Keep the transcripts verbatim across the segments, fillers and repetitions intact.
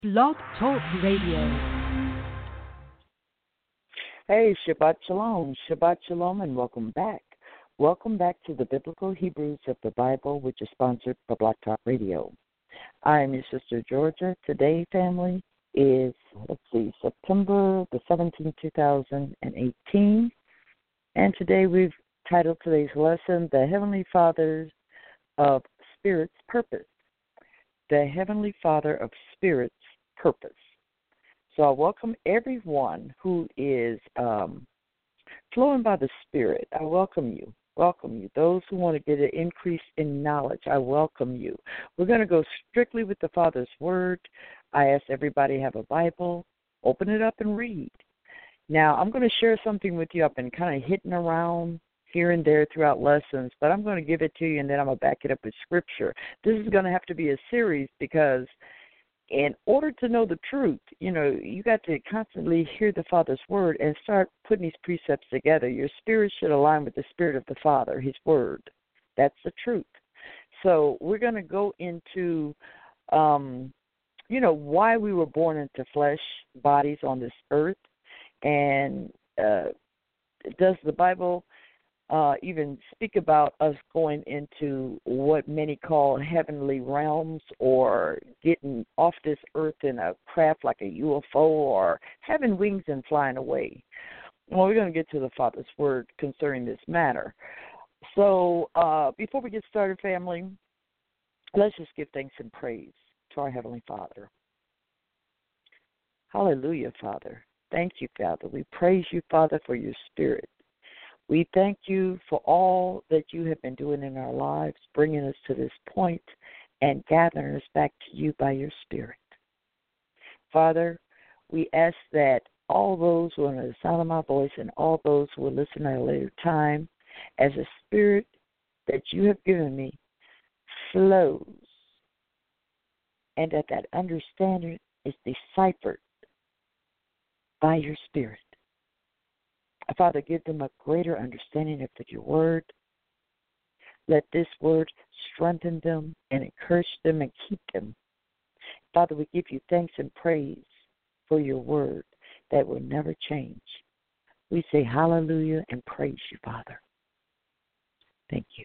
Blog Talk Radio. Hey, Shabbat Shalom, Shabbat Shalom, and welcome back. Welcome back to the Biblical Hebrews of the Bible, which is sponsored by Black Talk Radio. I am your sister, Georgia. Today, family, is, let's see, September the seventeenth, two thousand eighteen. And today we've titled today's lesson, The Heavenly Father of Spirit's Purpose. The Heavenly Father of Spirit's Purpose. So I welcome everyone who is um, flowing by the Spirit. I welcome you. Welcome you. Those who want to get an increase in knowledge, I welcome you. We're going to go strictly with the Father's Word. I ask everybody to have a Bible, open it up and read. Now, I'm going to share something with you. I've been kind of hitting around here and there throughout lessons, but I'm going to give it to you, and then I'm going to back it up with Scripture. This is going to have to be a series because in order to know the truth, you know, you got to constantly hear the Father's Word and start putting these precepts together. Your spirit should align with the Spirit of the Father, His Word. That's the truth. So we're going to go into, um, you know, why we were born into flesh bodies on this earth, and uh, does the Bible Uh, even speak about us going into what many call heavenly realms, or getting off this earth in a craft like a U F O, or having wings and flying away. Well, we're going to get to the Father's Word concerning this matter. So uh, before we get started, family, let's just give thanks and praise to our Heavenly Father. Hallelujah, Father. Thank you, Father. We praise you, Father, for your Spirit. We thank you for all that you have been doing in our lives, bringing us to this point and gathering us back to you by your Spirit. Father, we ask that all those who are under the sound of my voice and all those who will listen at a later time, as the Spirit that you have given me flows, and that that understanding is deciphered by your Spirit. Father, give them a greater understanding of your word. Let this word strengthen them and encourage them and keep them. Father, we give you thanks and praise for your word that will never change. We say hallelujah and praise you, Father. Thank you.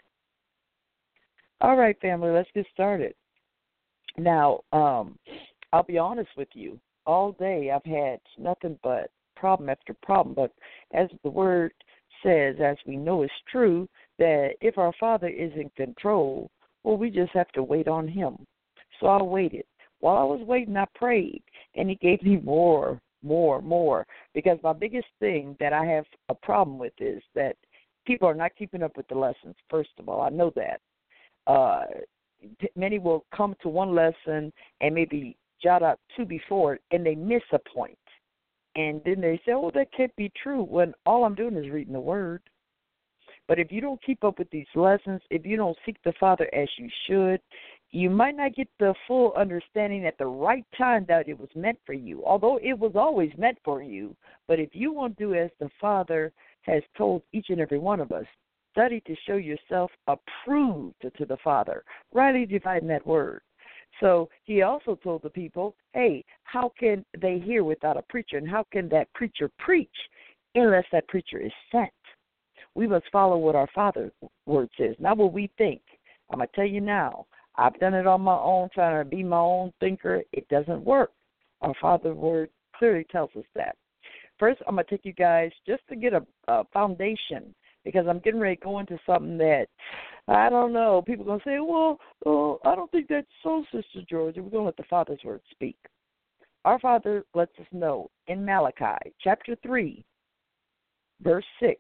All right, family, let's get started. Now, um, I'll be honest with you. All day I've had nothing but problem after problem, but as the word says, as we know it's true, that if our Father is in control, well, we just have to wait on him. So I waited. While I was waiting, I prayed, and he gave me more, more, more, because my biggest thing that I have a problem with is that people are not keeping up with the lessons, first of all. I know that. Uh, many will come to one lesson and maybe jot out two before it, and they miss a point. And then they say, oh, that can't be true, when all I'm doing is reading the Word. But if you don't keep up with these lessons, if you don't seek the Father as you should, you might not get the full understanding at the right time that it was meant for you, although it was always meant for you. But if you won't do as the Father has told each and every one of us, study to show yourself approved to the Father, rightly dividing that Word. So he also told the people, hey, how can they hear without a preacher? And how can that preacher preach unless that preacher is sent? We must follow what our Father's word says, not what we think. I'm going to tell you now, I've done it on my own, trying to be my own thinker. It doesn't work. Our Father's word clearly tells us that. First, I'm going to take you guys just to get a, a foundation, because I'm getting ready to go into something that, I don't know, people are going to say, well, oh, I don't think that's so, Sister Georgia. We're going to let the Father's word speak. Our Father lets us know in Malachi chapter three, verse six,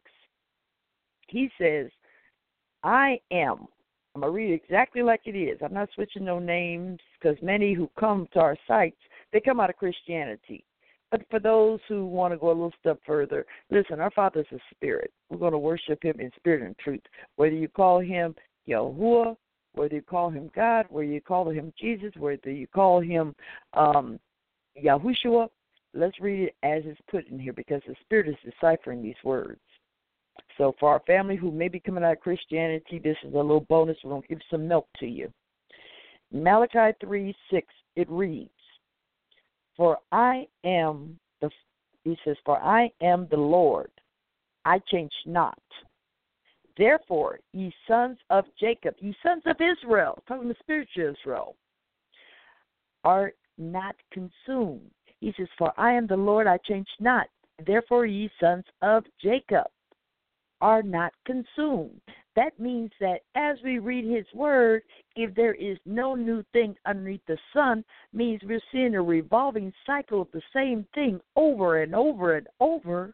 he says, I am. I'm going to read it exactly like it is. I'm not switching no names, because many who come to our sites, they come out of Christianity. But for those who want to go a little step further, listen, our Father's a spirit. We're going to worship him in spirit and truth. Whether you call him Yahuwah, whether you call him God, whether you call him Jesus, whether you call him um, Yahushua, let's read it as it's put in here, because the Spirit is deciphering these words. So for our family who may be coming out of Christianity, this is a little bonus. We're going to give some milk to you. Malachi three six, it reads, For I am the, he says, for I am the Lord, I change not. Therefore, ye sons of Jacob, ye sons of Israel, talking to spiritual Israel, are not consumed. He says, for I am the Lord, I change not. Therefore, ye sons of Jacob are not consumed. That means that as we read his word, if there is no new thing underneath the sun, means we're seeing a revolving cycle of the same thing over and over and over.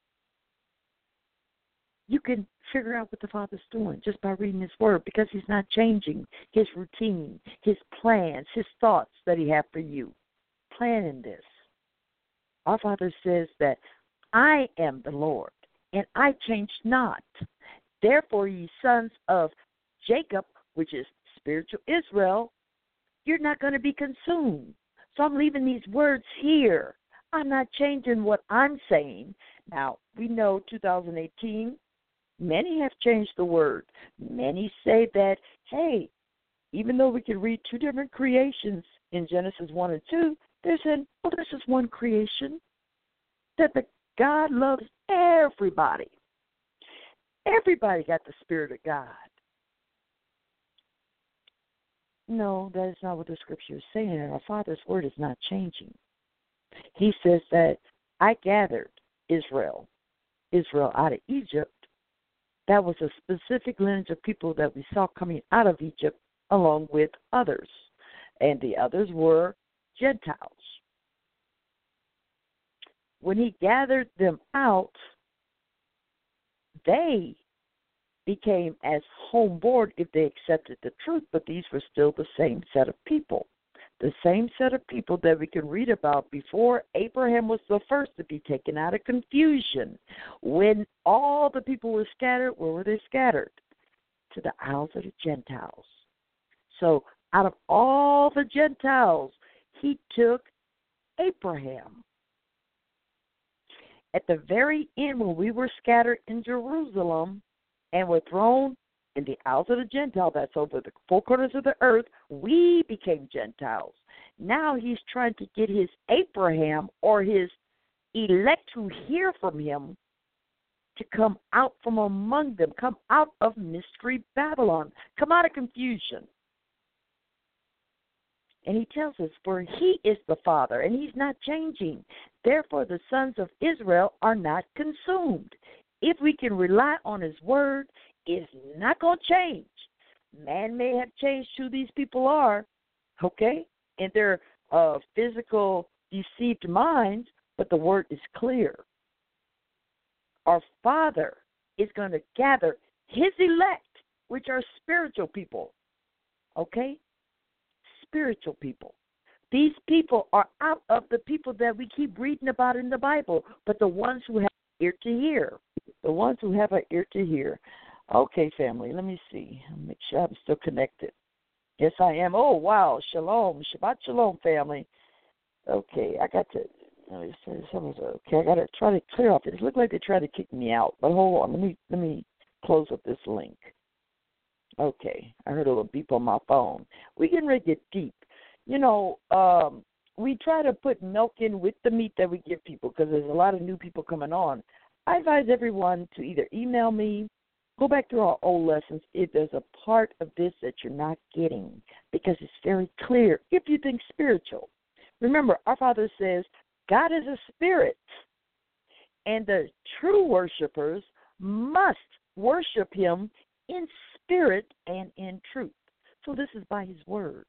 You can figure out what the Father's doing just by reading his word, because he's not changing his routine, his plans, his thoughts that he has for you. Planning this. Our Father says that I am the Lord, and I change not. Therefore, ye sons of Jacob, which is spiritual Israel, you're not going to be consumed. So I'm leaving these words here. I'm not changing what I'm saying. Now, we know two thousand eighteen, many have changed the word. Many say that, hey, even though we can read two different creations in Genesis one and two, they're saying, well, this is one creation, that the God loves everybody. Everybody got the Spirit of God. No, that is not what the Scripture is saying, and our Father's word is not changing. He says that I gathered Israel, Israel out of Egypt. That was a specific lineage of people that we saw coming out of Egypt along with others, and the others were Gentiles. When he gathered them out, they became as homeborn if they accepted the truth, but these were still the same set of people. The same set of people that we can read about before Abraham was the first to be taken out of confusion. When all the people were scattered, where were they scattered? To the isles of the Gentiles. So out of all the Gentiles, he took Abraham. At the very end, when we were scattered in Jerusalem and were thrown in the isles of the Gentile, that's over the four corners of the earth, we became Gentiles. Now he's trying to get his Abraham or his elect who hear from him to come out from among them, come out of mystery Babylon, come out of confusion. And he tells us, for he is the Father, and he's not changing. Therefore, the sons of Israel are not consumed. If we can rely on his word, it's not going to change. Man may have changed who these people are, okay, in their uh, physical, deceived minds, but the word is clear. Our Father is going to gather his elect, which are spiritual people, okay? Spiritual people. These people are out of the people that we keep reading about in the Bible, but the ones who have an ear to hear. The ones who have an ear to hear. Okay, family, let me see. Make sure I'm still connected. Yes, I am. Oh, wow. Shalom. Shabbat shalom, family. Okay, I got to, okay, I got to try to clear off this. It looked like they tried to kick me out, but hold on. Let me, let me close up this link. Okay, I heard a little beep on my phone. We're getting ready to get deep. You know, um, we try to put milk in with the meat that we give people because there's a lot of new people coming on. I advise everyone to either email me, go back through our old lessons if there's a part of this that you're not getting, because it's very clear if you think spiritual. Remember, our Father says God is a spirit, and the true worshipers must worship him in spirit and in truth. So this is by his word.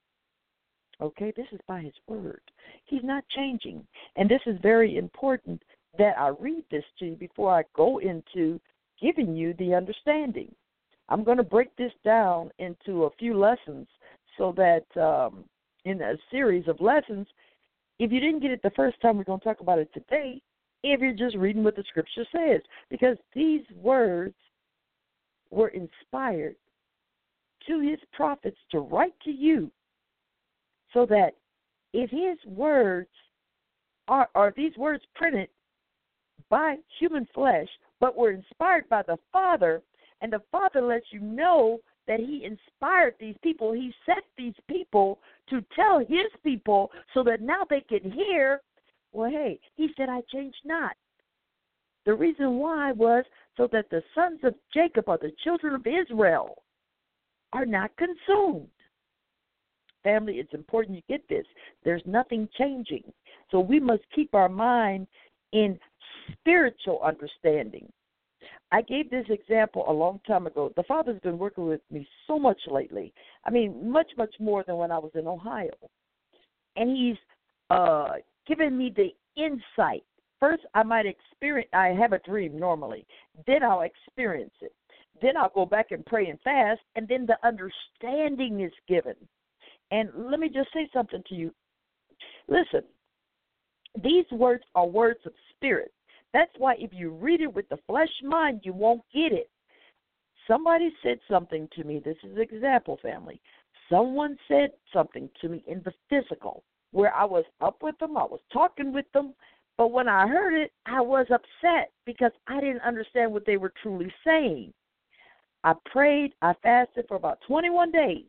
Okay, this is by his word. He's not changing. And this is very important that I read this to you before I go into giving you the understanding. I'm going to break this down into a few lessons so that um, in a series of lessons, if you didn't get it the first time, we're going to talk about it today, if you're just reading what the scripture says. Because these words were inspired to his prophets to write to you so that if his words are, are these words printed by human flesh, but were inspired by the Father, and the Father lets you know that he inspired these people. He set these people to tell his people so that now they can hear, well, hey, he said, I changed not. The reason why was so that the sons of Jacob, or the children of Israel, are not consumed. Family, it's important you get this. There's nothing changing. So we must keep our mind in spiritual understanding. I gave this example a long time ago. The Father's been working with me so much lately. I mean, much, much more than when I was in Ohio. And he's uh, given me the insight. First, I might experience, I have a dream normally. Then I'll experience it. Then I'll go back and pray and fast, and then the understanding is given. And let me just say something to you. Listen, these words are words of spirit. That's why if you read it with the flesh mind, you won't get it. Somebody said something to me. This is an example, family. Someone said something to me in the physical where I was up with them, I was talking with them, but when I heard it, I was upset because I didn't understand what they were truly saying. I prayed, I fasted for about twenty-one days.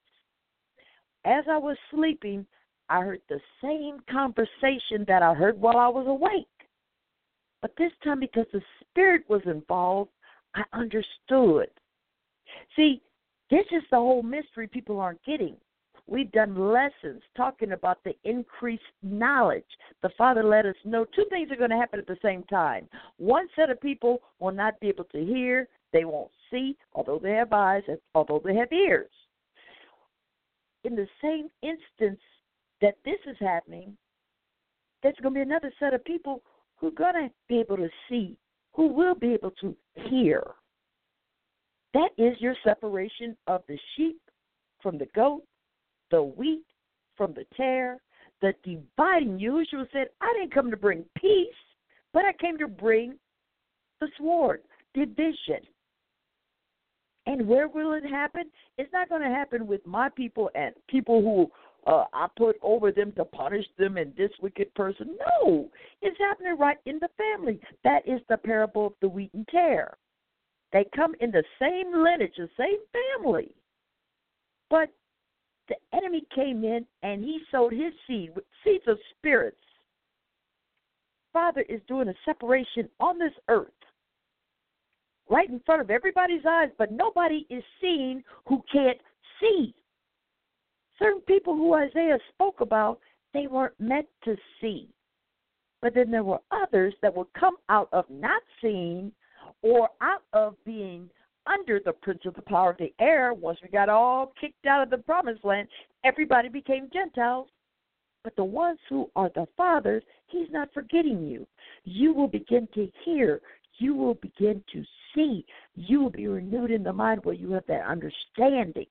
As I was sleeping, I heard the same conversation that I heard while I was awake. But this time, because the Spirit was involved, I understood. See, this is the whole mystery people aren't getting. We've done lessons talking about the increased knowledge. The Father let us know two things are going to happen at the same time. One set of people will not be able to hear. They won't see, although they have eyes, although they have ears. In the same instance that this is happening, there's going to be another set of people who are going to be able to see, who will be able to hear. That is your separation of the sheep from the goat, the wheat from the tare, the dividing. Yahushua said, I didn't come to bring peace, but I came to bring the sword, division. And where will it happen? It's not going to happen with my people and people who uh, I put over them to punish them and this wicked person. No, it's happening right in the family. That is the parable of the wheat and tare. They come in the same lineage, the same family. But the enemy came in and he sowed his seed with seeds of spirits. Father is doing a separation on this earth, right in front of everybody's eyes, but nobody is seeing who can't see. Certain people who Isaiah spoke about, they weren't meant to see. But then there were others that would come out of not seeing or out of being under the prince of the power of the air. Once we got all kicked out of the promised land, everybody became Gentiles. But the ones who are the fathers, he's not forgetting you. You will begin to hear. You will begin to see. You will be renewed in the mind where you have that understanding.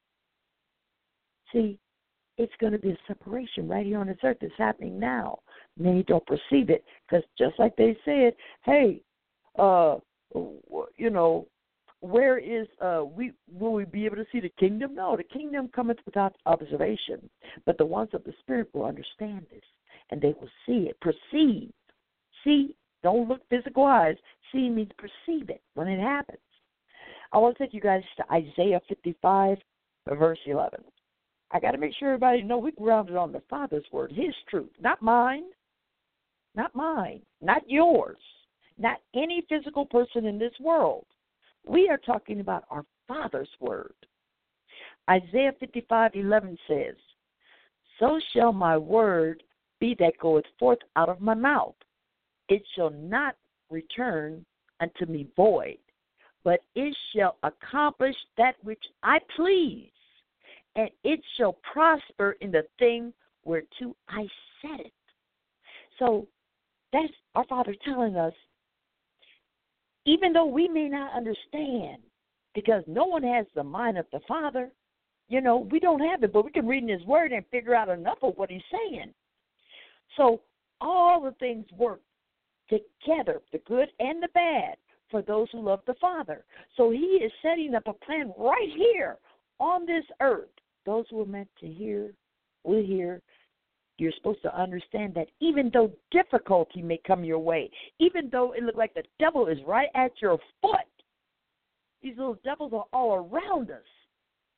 See, it's going to be a separation right here on this earth. It's happening now. Many don't perceive it because just like they said, hey, uh, you know, where is, uh, we will we be able to see the kingdom? No, the kingdom cometh without observation. But the ones of the Spirit will understand this, and they will see it, perceive. See, don't look physical eyes. See means perceive it when it happens. I want to take you guys to Isaiah fifty-five, verse eleven. I got to make sure everybody know we're grounded on the Father's word, his truth, not mine, not mine, not yours, not any physical person in this world. We are talking about our Father's word. Isaiah fifty-five eleven says, so shall my word be that goeth forth out of my mouth. It shall not return unto me void, but it shall accomplish that which I please, and it shall prosper in the thing whereto I set it. So that's our Father telling us, even though we may not understand, because no one has the mind of the Father, you know, we don't have it, but we can read in his word and figure out enough of what he's saying. So all the things work together, the good and the bad, for those who love the Father. So he is setting up a plan right here on this earth. Those who are meant to hear will hear. You're supposed to understand that even though difficulty may come your way, even though it looks like the devil is right at your foot, these little devils are all around us.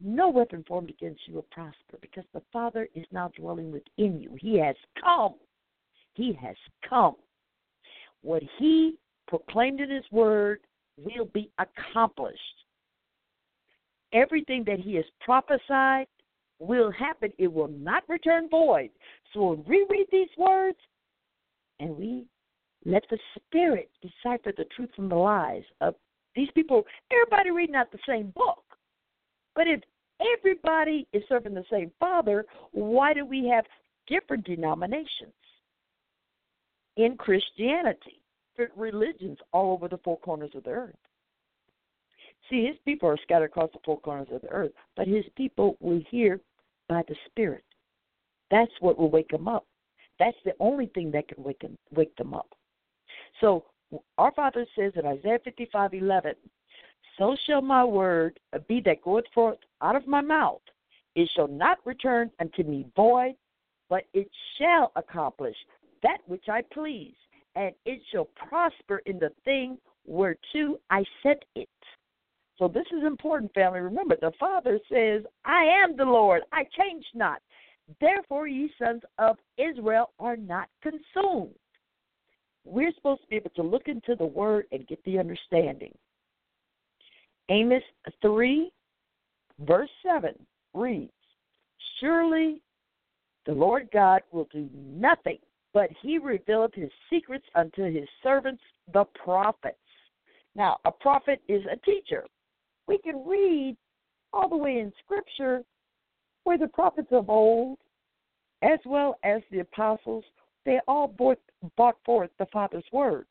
no weapon formed against you will prosper, because the Father is now dwelling within you. He has come. He has come. What he proclaimed in his word will be accomplished. Everything that he has prophesied will happen. It will not return void. So when we read these words and we let the Spirit decipher the truth from the lies of these people, everybody reading out the same book. But if everybody is serving the same Father, why do we have different denominations in Christianity, different religions all over the four corners of the earth? See, his people are scattered across the four corners of the earth, but his people will hear by the Spirit. That's what will wake them up. That's the only thing that can wake them, wake them up. So our Father says in Isaiah fifty-five eleven, so shall my word be that goeth forth out of my mouth. It shall not return unto me void, but it shall accomplish that which I please, and it shall prosper in the thing whereto I sent it. So this is important, family. Remember, the Father says, I am the Lord. I change not. Therefore, ye sons of Israel are not consumed. We're supposed to be able to look into the Word and get the understanding. Amos three, verse seven reads, surely the Lord God will do nothing, but he revealeth his secrets unto his servants, the prophets. Now, a prophet is a teacher. We can read all the way in Scripture where the prophets of old, as well as the apostles, they all brought, brought forth the Father's word.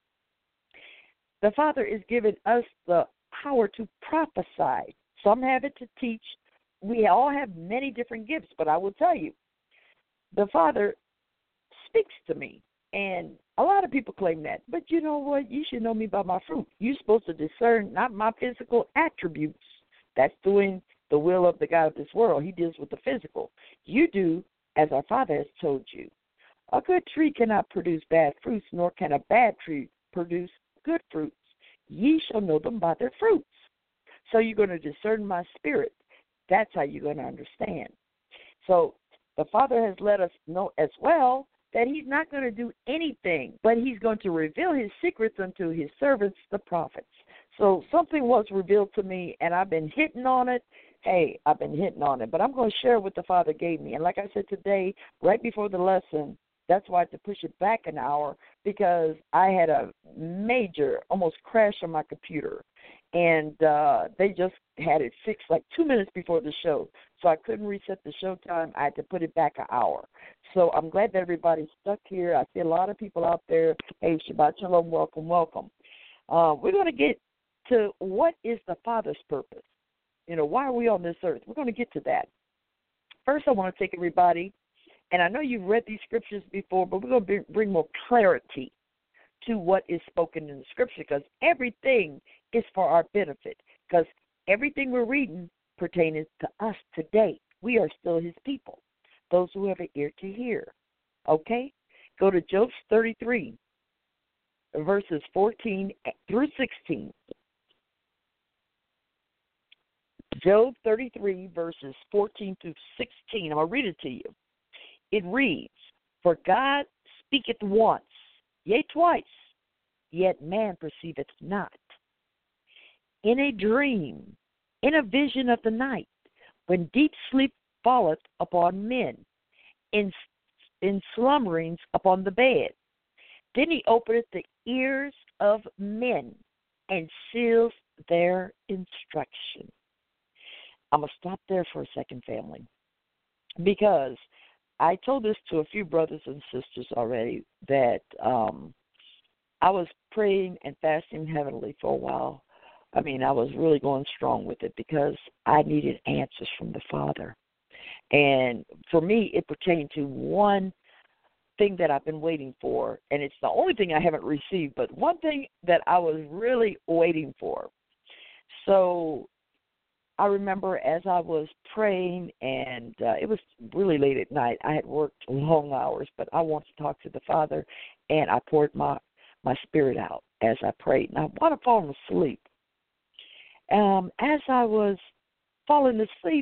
The Father is giving us the power to prophesy. Some have it to teach. We all have many different gifts, but I will tell you, the Father speaks to me. And a lot of people claim that. But you know what? You should know me by my fruit. You're supposed to discern not my physical attributes. That's doing the will of the God of this world. He deals with the physical. You do as our Father has told you. A good tree cannot produce bad fruits, nor can a bad tree produce good fruits. Ye shall know them by their fruits. So you're going to discern my spirit. That's how you're going to understand. So the Father has let us know as well that he's not going to do anything, but he's going to reveal his secrets unto his servants, the prophets. So something was revealed to me, and I've been hitting on it. Hey, I've been hitting on it, but I'm going to share what the Father gave me. And like I said today, right before the lesson, that's why I had to push it back an hour, because I had a major, almost crash on my computer. And uh, they just had it fixed like two minutes before the show. So I couldn't reset the show time. I had to put it back an hour. So I'm glad that everybody's stuck here. I see a lot of people out there. Hey, Shabbat Shalom, welcome, welcome. Uh, we're going to get to what is the Father's purpose. You know, why are we on this earth? We're going to get to that. First, I want to take everybody, and I know you've read these scriptures before, but we're going to bring more clarity to what is spoken in the scripture, because everything is for our benefit, because everything we're reading pertains to us today. We are still his people, those who have an ear to hear. Okay? Go to Job thirty-three, verses fourteen through sixteen. Job thirty-three, verses fourteen through sixteen. I'm going to read it to you. It reads, for God speaketh once, yea, twice, yet man perceiveth not. In a dream, in a vision of the night, when deep sleep falleth upon men, in, in slumberings upon the bed. Then he openeth the ears of men and seals their instruction. I'm going to stop there for a second, family, because I told this to a few brothers and sisters already, that um, I was praying and fasting heavenly for a while. I mean, I was really going strong with it because I needed answers from the Father. And for me, it pertained to one thing that I've been waiting for, and it's the only thing I haven't received, but one thing that I was really waiting for. So I remember as I was praying, and uh, it was really late at night. I had worked long hours, but I wanted to talk to the Father, and I poured my, my spirit out as I prayed. And I wanted to fall asleep. Um, as I was falling asleep.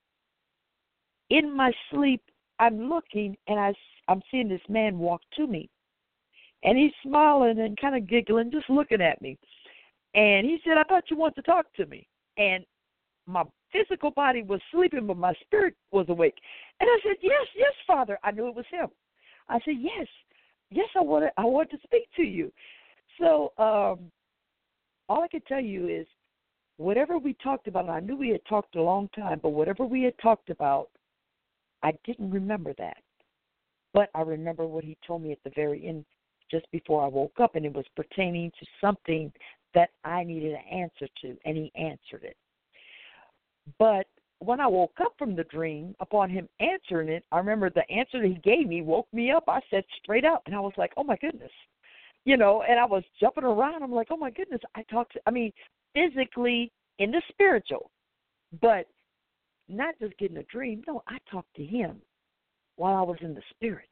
In my sleep, I'm looking, and I, I'm seeing this man walk to me. And he's smiling and kind of giggling, just looking at me. And he said, I thought you wanted to talk to me. And my physical body was sleeping, but my spirit was awake. And I said, yes, yes, Father. I knew it was him. I said, yes, yes, I wanted, I wanted to speak to you. So um, all I can tell you is whatever we talked about, I knew we had talked a long time, but whatever we had talked about, I didn't remember that. But I remember what he told me at the very end, just before I woke up, and it was pertaining to something that I needed an answer to, and he answered it. But when I woke up from the dream, upon him answering it, I remember the answer that he gave me woke me up. I said straight up, and I was like, oh, my goodness. You know, and I was jumping around. I'm like, oh, my goodness. I talked to, I mean, physically in the spiritual, but not just getting a dream. No, I talked to him while I was in the spirit.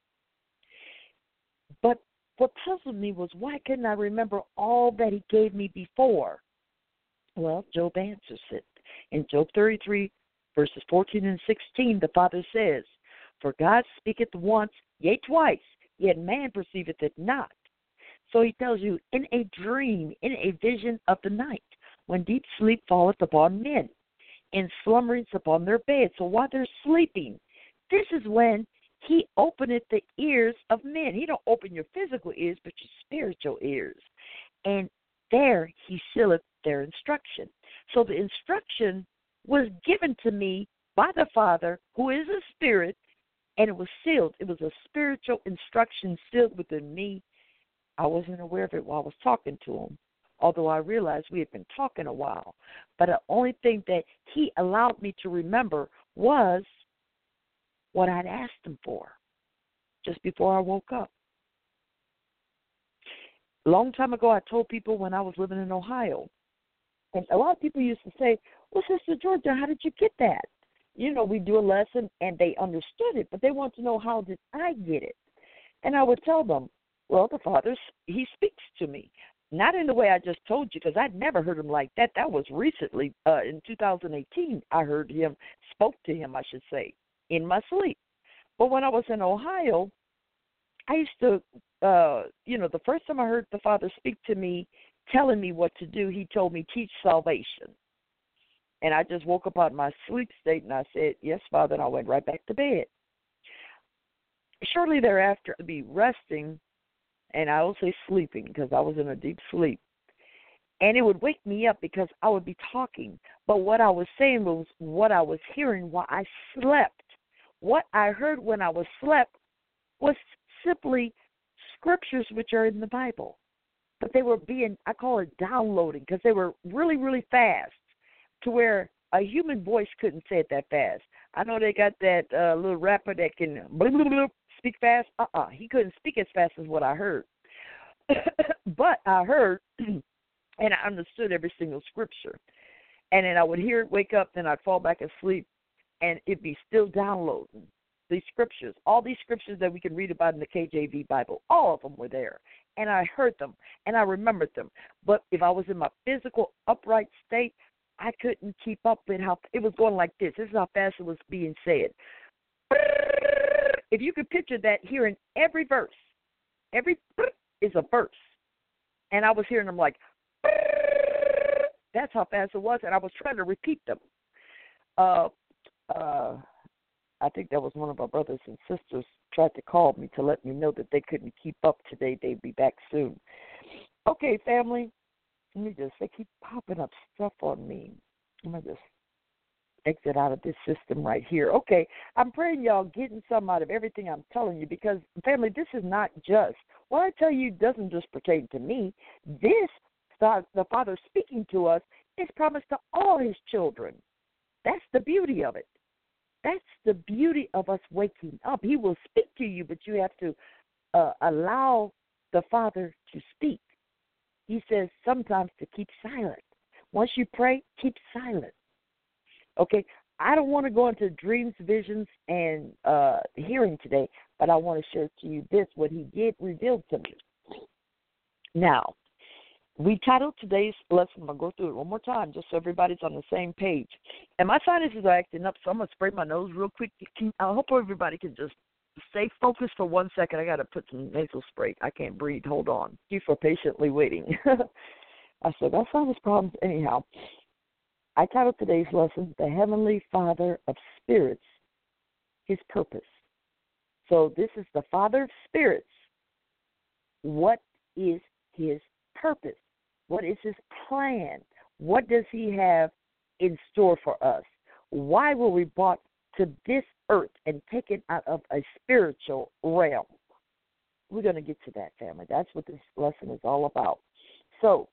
But what puzzled me was why couldn't I remember all that he gave me before? Well, Job answers it. In Job thirty-three, verses fourteen and sixteen, the Father says, for God speaketh once, yea, twice, yet man perceiveth it not. So he tells you, in a dream, in a vision of the night, when deep sleep falleth upon men, in slumberings upon their beds. So while they're sleeping, this is when he openeth the ears of men. He don't open your physical ears, but your spiritual ears. And there he sealeth their instruction. So the instruction was given to me by the Father, who is a spirit, and it was sealed. It was a spiritual instruction sealed within me. I wasn't aware of it while I was talking to him, although I realized we had been talking a while. But the only thing that he allowed me to remember was what I'd asked him for just before I woke up. A long time ago, I told people when I was living in Ohio, and a lot of people used to say, well, Sister Georgia, how did you get that? You know, we do a lesson, and they understood it, but they want to know, how did I get it? And I would tell them, well, the Father, he speaks to me. Not in the way I just told you, because I'd never heard him like that. That was recently, uh, in two thousand eighteen, I heard him, spoke to him, I should say, in my sleep. But when I was in Ohio, I used to, uh, you know, the first time I heard the Father speak to me, telling me what to do, he told me, teach salvation. And I just woke up out of my sleep state, and I said, yes, Father, and I went right back to bed. Shortly thereafter, I'd be resting, and I will say sleeping, because I was in a deep sleep. And it would wake me up because I would be talking. But what I was saying was what I was hearing while I slept. What I heard when I was slept was simply scriptures which are in the Bible. But they were being, I call it downloading, because they were really, really fast to where a human voice couldn't say it that fast. I know they got that uh, little rapper that can blah, blah, blah, speak fast. Uh-uh. He couldn't speak as fast as what I heard. But I heard, and I understood every single scripture. And then I would hear it, wake up, then I'd fall back asleep, and it'd be still downloading these scriptures. All these scriptures that we can read about in the K J V Bible, all of them were there. And I heard them, and I remembered them. But if I was in my physical upright state, I couldn't keep up with how it was going like this. This is how fast it was being said. If you could picture that, hearing every verse, every is a verse. And I was hearing them like, that's how fast it was, and I was trying to repeat them. Uh, uh, I think that was one of our brothers and sisters tried to call me to let me know that they couldn't keep up today. They'd be back soon. Okay, family. Let me just, they keep popping up stuff on me. I'm going to just exit out of this system right here. Okay, I'm praying y'all getting some out of everything I'm telling you, because, family, this is not just, what I tell you doesn't just pertain to me. This, the Father speaking to us, is promised to all his children. That's the beauty of it. That's the beauty of us waking up. He will speak to you, but you have to uh, allow the Father to speak. He says sometimes to keep silent. Once you pray, keep silent. Okay, I don't want to go into dreams, visions, and uh, hearing today, but I want to share to you this, what he did reveal to me. Now, We titled today's lesson, I'm going to go through it one more time just so everybody's on the same page. And my sinuses are acting up, so I'm going to spray my nose real quick. Can, I hope everybody can just stay focused for one second. I got to put some nasal spray. I can't breathe. Hold on. Thank you for patiently waiting. I said, that's sinus problems anyhow. I titled today's lesson, The Heavenly Father of Spirits, His Purpose. So this is the Father of Spirits. What is His purpose? What is His plan? What does He have in store for us? Why were we brought to this earth and taken out of a spiritual realm? We're going to get to that, family. That's what this lesson is all about. So,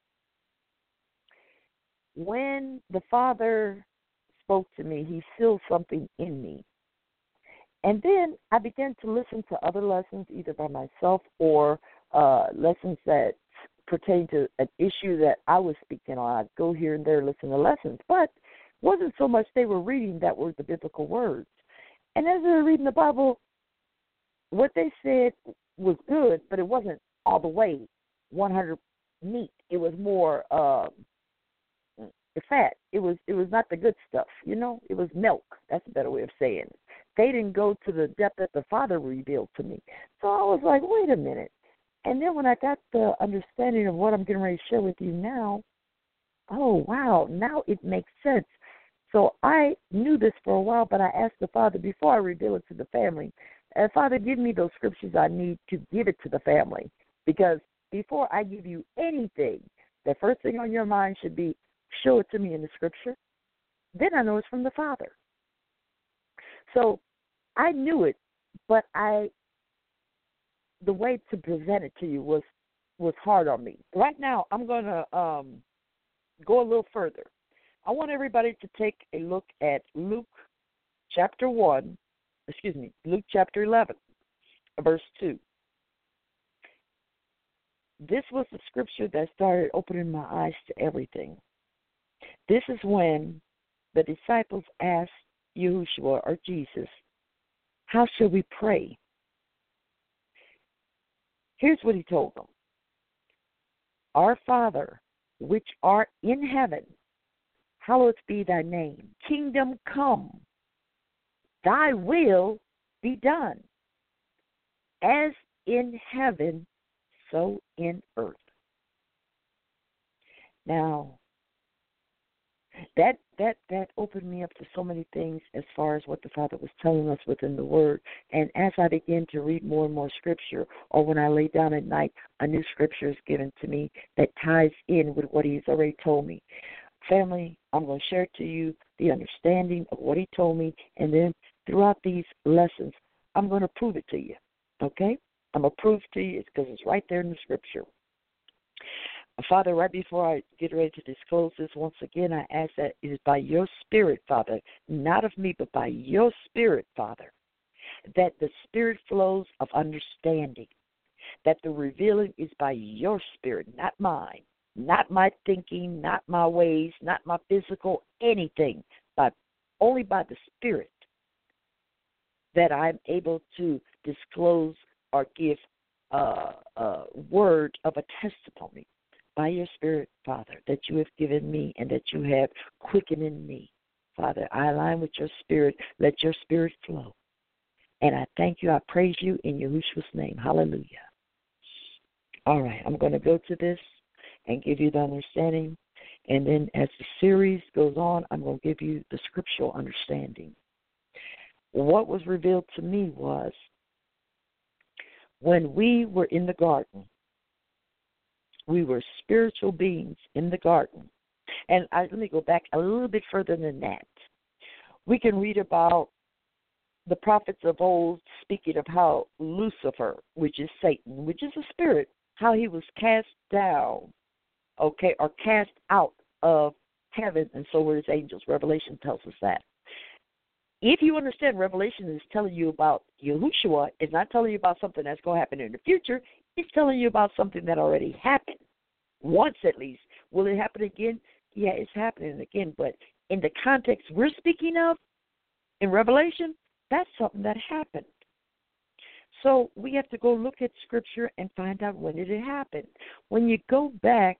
when the Father spoke to me, He sealed something in me. And then I began to listen to other lessons, either by myself or uh, lessons that pertain to an issue that I was speaking on. I'd go here and there, listen to lessons. But it wasn't so much they were reading that were the biblical words. And as they were reading the Bible, what they said was good, but it wasn't all the way one hundred meat. It was more uh, the fat. It was it was not the good stuff, you know. It was milk. That's a better way of saying it. They didn't go to the depth that the Father revealed to me. So I was like, wait a minute. And then when I got the understanding of what I'm getting ready to share with you now, oh, wow, now it makes sense. So I knew this for a while, but I asked the Father before I reveal it to the family, uh, Father, give me those scriptures I need to give it to the family. Because before I give you anything, the first thing on your mind should be, show it to me in the scripture. Then I know it's from the Father. So I knew it, but I the way to present it to you was was hard on me. Right now, I'm going to um, go a little further. I want everybody to take a look at Luke chapter one, excuse me, Luke chapter eleven, verse two. This was the scripture that started opening my eyes to everything. This is when the disciples asked Yahushua or Jesus, how shall we pray? Here's what He told them. Our Father, which art in heaven, hallowed be thy name. Kingdom come. Thy will be done. As in heaven, so in earth. Now, that that that opened me up to so many things as far as what the Father was telling us within the Word. And as I began to read more and more Scripture, or when I lay down at night, a new Scripture is given to me that ties in with what He's already told me. Family, I'm going to share to you the understanding of what He told me, and then throughout these lessons, I'm going to prove it to you, okay? I'm going to prove it to you because it's right there in the Scripture. Father, right before I get ready to disclose this, once again, I ask that it is by your Spirit, Father, not of me, but by your Spirit, Father, that the Spirit flows of understanding, that the revealing is by your Spirit, not mine, not my thinking, not my ways, not my physical, anything, but only by the Spirit that I'm able to disclose or give a, a word of a testimony. By your Spirit, Father, that you have given me and that you have quickened in me. Father, I align with your Spirit. Let your Spirit flow. And I thank you. I praise you in Yahushua's name. Hallelujah. All right, I'm going to go to this and give you the understanding. And then as the series goes on, I'm going to give you the scriptural understanding. What was revealed to me was when we were in the garden, we were spiritual beings in the garden. And I, let me go back a little bit further than that. We can read about the prophets of old speaking of how Lucifer, which is Satan, which is a spirit, how he was cast down, okay, or cast out of heaven, and so were his angels. Revelation tells us that. If you understand, Revelation is telling you about Yahushua. It's not telling you about something that's going to happen in the future. It's telling you about something that already happened, once at least. Will it happen again? Yeah, it's happening again. But in the context we're speaking of, in Revelation, that's something that happened. So we have to go look at Scripture and find out when did it happen. When you go back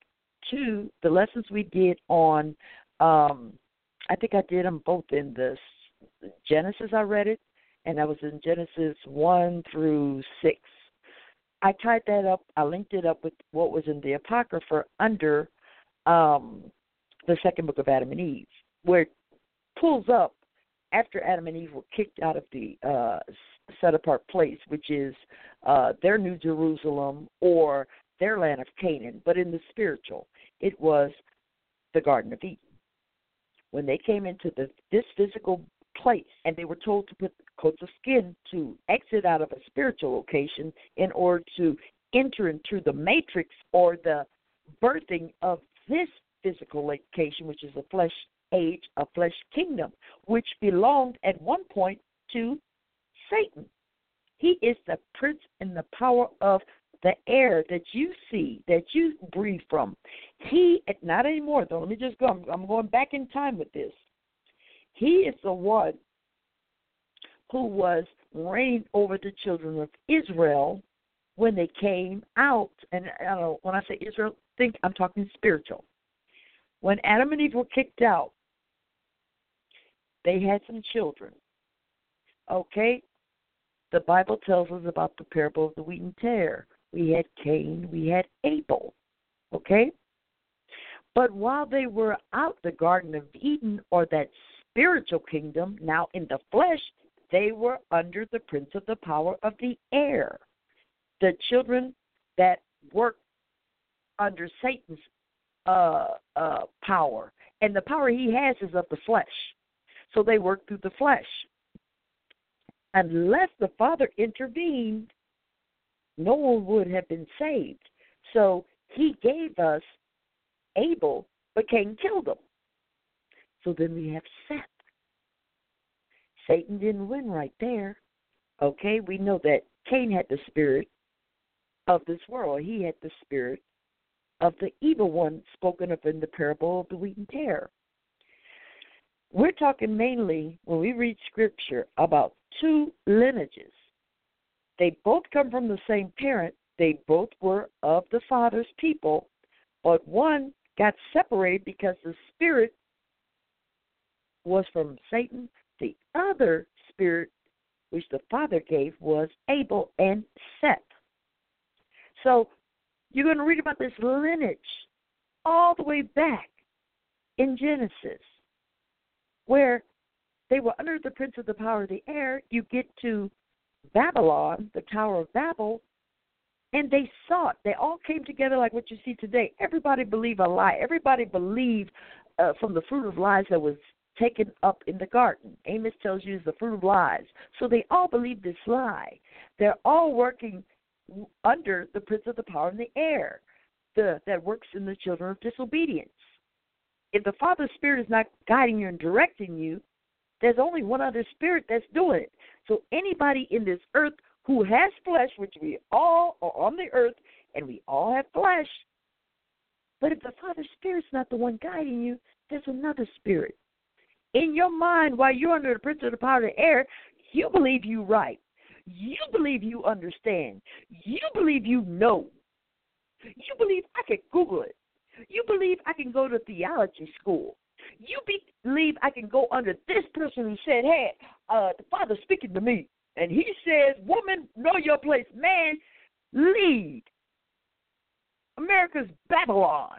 two, the lessons we did on, um, I think I did them both in the Genesis, I read it, and that was in Genesis one through six. I tied that up, I linked it up with what was in the Apocrypha under um, the second book of Adam and Eve, where it pulls up after Adam and Eve were kicked out of the uh, set-apart place, which is uh, their New Jerusalem or their land of Canaan, but in the spiritual, it was the Garden of Eden. When they came into the, this physical place and they were told to put coats of skin to exit out of a spiritual location in order to enter into the matrix or the birthing of this physical location, which is a flesh age, a flesh kingdom, which belonged at one point to Satan. He is the prince and the power of the air that you see, that you breathe from. He, not anymore, though. Let me just go. I'm, I'm going back in time with this. He is the one who was reigning over the children of Israel when they came out. And I don't know, when I say Israel, think I'm talking spiritual. When Adam and Eve were kicked out, they had some children. Okay? The Bible tells us about the parable of the wheat and tare. We had Cain, we had Abel. Okay? But while they were out the Garden of Eden, or that spiritual kingdom, now in the flesh, they were under the prince of the power of the air. The children that worked under Satan's uh, uh, power. And the power he has is of the flesh. So they work through the flesh. Unless the Father intervened, no one would have been saved. So he gave us Abel, but Cain killed him. So then we have Seth. Satan didn't win right there. Okay, we know that Cain had the spirit of this world. He had the spirit of the evil one spoken of in the parable of the wheat and tare. We're talking mainly, when we read Scripture, about two lineages. They both come from the same parent. They both were of the Father's people, but one got separated because the spirit was from Satan. The other spirit, which the Father gave, was Abel and Seth. So you're going to read about this lineage all the way back in Genesis, where they were under the prince of the power of the air. You get to Babylon, the Tower of Babel, and they saw it. They all came together like what you see today. Everybody believed a lie. Everybody believed uh, from the fruit of lies that was taken up in the garden. Amos tells you it's the fruit of lies. So they all believe this lie. They're all working under the prince of the power in the air the, that works in the children of disobedience. If the Father's Spirit is not guiding you and directing you, there's only one other spirit that's doing it. So anybody in this earth who has flesh, which we all are on the earth, and we all have flesh, but if the Father's Spirit's not the one guiding you, there's another spirit. In your mind, while you're under the prince of the power of the air, you believe you right. You believe you understand. You believe you know. You believe I can Google it. You believe I can go to theology school. You be, believe I can go under this person who said, hey, uh, the Father's speaking to me. And he says, woman, know your place. Man, lead. America's Babylon.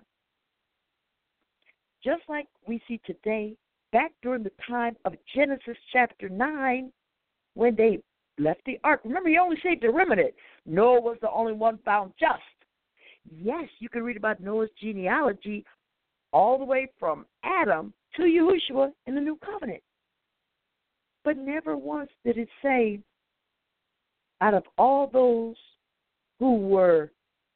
Just like we see today, back during the time of Genesis chapter nine, when they left the ark. Remember, he only saved the remnant. Noah was the only one found just. Yes, you can read about Noah's genealogy all the way from Adam to Yahushua in the New Covenant. But never once did it say, out of all those who were,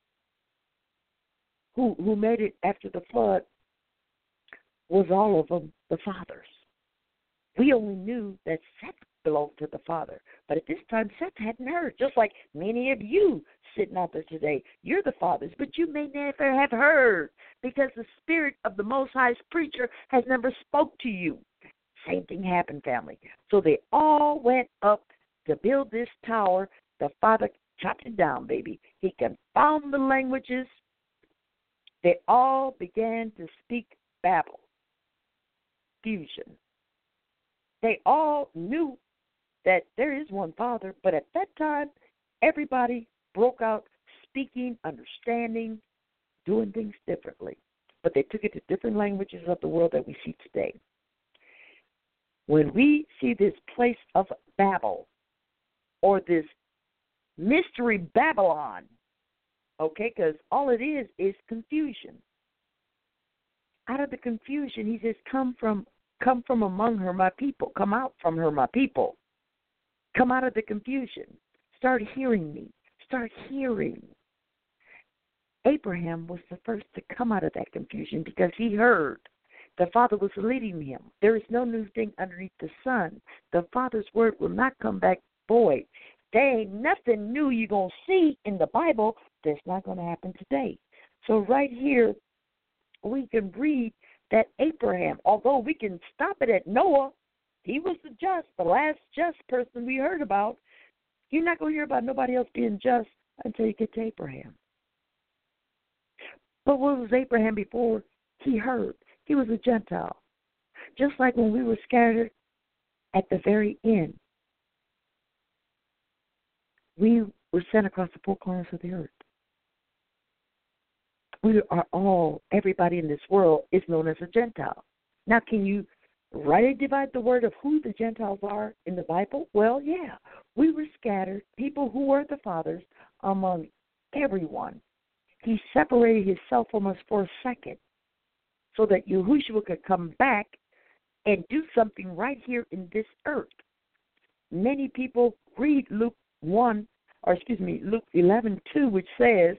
who, who made it after the flood, was all of them the fathers. We only knew that Seth belonged to the Father. But at this time, Seth hadn't heard, just like many of you sitting out there today. You're the fathers, but you may never have heard because the Spirit of the Most High's preacher has never spoke to you. Same thing happened, family. So they all went up to build this tower. The Father chopped it down, baby. He confounded the languages, They all began to speak Babel, fusion. They all knew that there is one Father, but at that time, everybody broke out speaking, understanding, doing things differently. But they took it to different languages of the world that we see today. When we see this place of Babel, or this mystery Babylon, okay, because all it is is confusion. Out of the confusion, he says, come from come from among her, my people. Come out from her, my people. Come out of the confusion. Start hearing me. Start hearing. Abraham was the first to come out of that confusion because he heard the Father was leading him. There is no new thing underneath the sun. The Father's word will not come back void. There ain't nothing new you're going to see in the Bible that's not going to happen today. So right here, we can read that Abraham, although we can stop it at Noah, he was the just, the last just person we heard about. You're not going to hear about nobody else being just until you get to Abraham. But what was Abraham before he heard? He was a Gentile. Just like when we were scattered at the very end, we were sent across the four corners of the earth. We are all, everybody in this world is known as a Gentile. Now, can you rightly divide the word of who the Gentiles are in the Bible? Well, yeah. We were scattered, people who were the fathers, among everyone. He separated himself from us for a second so that Yahushua could come back and do something right here in this earth. Many people read Luke one, or excuse me, Luke eleven two, which says,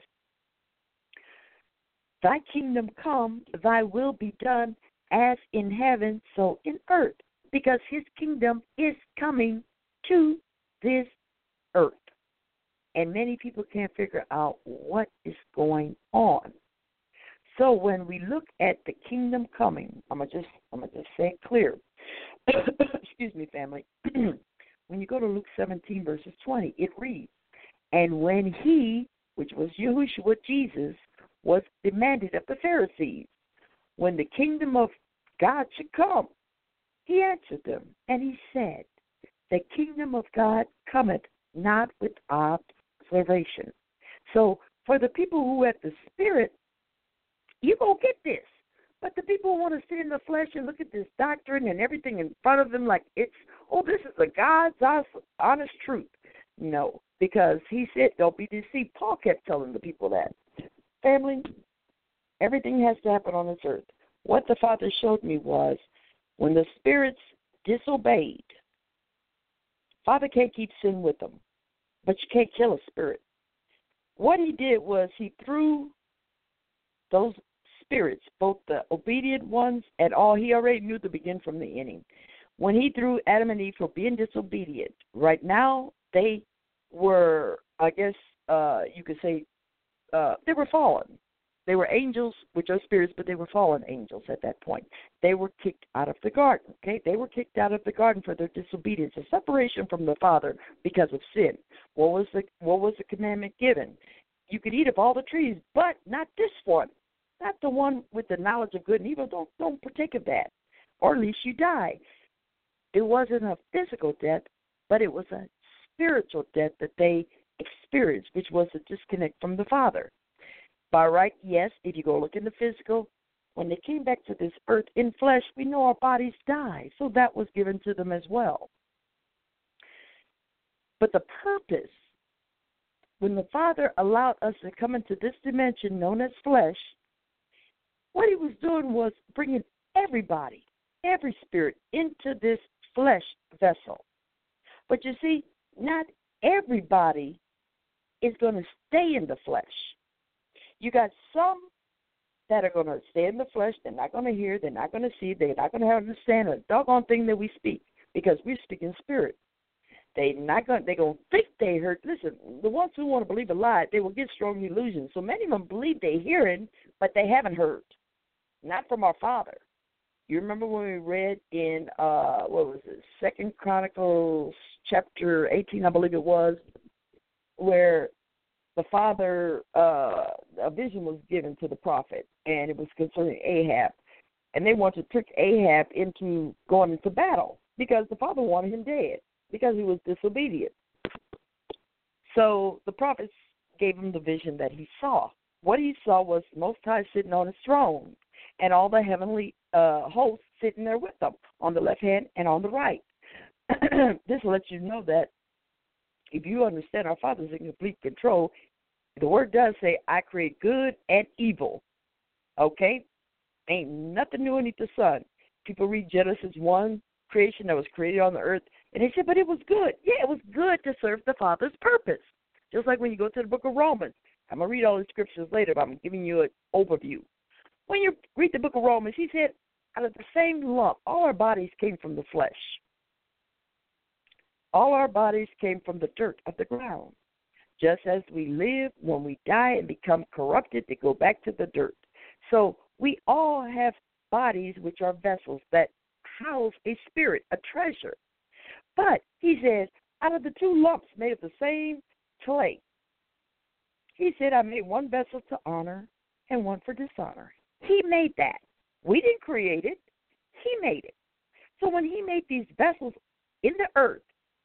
thy kingdom come, thy will be done as in heaven, so in earth, because his kingdom is coming to this earth. And many people can't figure out what is going on. So when we look at the kingdom coming, I'm gonna just I'm gonna just say it clear. Excuse me, family. When you go to Luke seventeen, verses twenty, it reads, and when he, which was Yahushua, Jesus, was demanded of the Pharisees, when the kingdom of God should come, he answered them, and he said, the kingdom of God cometh not with observation. So for the people who have the Spirit, you going to get this. But the people who want to sit in the flesh and look at this doctrine and everything in front of them like it's, oh, this is the God's honest truth. No, because he said, don't be deceived. Paul kept telling the people that. Family, everything has to happen on this earth. What the Father showed me was when the spirits disobeyed, Father can't keep sin with them, but you can't kill a spirit. What he did was he threw those spirits, both the obedient ones and all, he already knew the beginning from the ending. When he threw Adam and Eve for being disobedient, right now they were, I guess uh, you could say, uh, they were fallen. They were angels, which are spirits, but they were fallen angels at that point. They were kicked out of the garden, okay? They were kicked out of the garden for their disobedience, a separation from the Father because of sin. What was the what was the commandment given? You could eat of all the trees, but not this one. Not the one with the knowledge of good and evil. Don't, don't partake of that, or at least you die. It wasn't a physical death, but it was a spiritual death that they experienced, which was a disconnect from the Father. By right, yes, if you go look in the physical, when they came back to this earth in flesh, we know our bodies die. So that was given to them as well. But the purpose, when the Father allowed us to come into this dimension known as flesh, what he was doing was bringing everybody, every spirit, into this flesh vessel. But you see, not everybody is going to stay in the flesh. You got some that are going to stay in the flesh. They're not going to hear. They're not going to see. They're not going to understand a doggone thing that we speak because we speak in spirit. They're not going. They're going to think they heard. Listen, the ones who want to believe a lie, they will get strong illusions. So many of them believe they're hearing, but they haven't heard. Not from our Father. You remember when we read in uh, what was it, Second Chronicles chapter eighteen, I believe it was, where the father, uh, a vision was given to the prophet, and it was concerning Ahab. And they wanted to trick Ahab into going into battle because the father wanted him dead because he was disobedient. So the prophets gave him the vision that he saw. What he saw was the Most High sitting on his throne and all the heavenly uh, hosts sitting there with him on the left hand and on the right. This lets you know that if you understand our Father's in complete control, the word does say, I create good and evil. Okay? Ain't nothing new underneath the sun. People read Genesis one, creation that was created on the earth, and they said, but it was good. Yeah, it was good to serve the Father's purpose. Just like when you go to the book of Romans. I'm going to read all the scriptures later, but I'm giving you an overview. When you read the book of Romans, he said, out of the same lump, all our bodies came from the flesh. All our bodies came from the dirt of the ground. Just as we live, when we die and become corrupted, they go back to the dirt. So we all have bodies which are vessels that house a spirit, a treasure. But he says, out of the two lumps made of the same clay, he said, I made one vessel to honor and one for dishonor. He made that. We didn't create it. He made it. So when he made these vessels in the earth